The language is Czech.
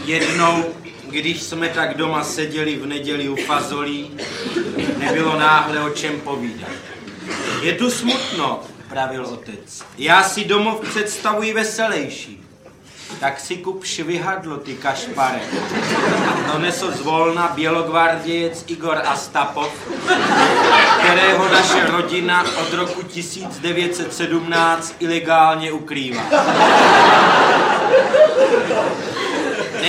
Jednou, když jsme tak doma seděli v neděli u fazolí, nebylo náhle o čem povídat. Je tu smutno, pravil otec. Já si domov představuji veselejší. Tak si kup švihadlo, ty kašpare. Donesl zvolna bělogvardějec Igor Astapov, kterého naše rodina od roku 1917 ilegálně ukrývá.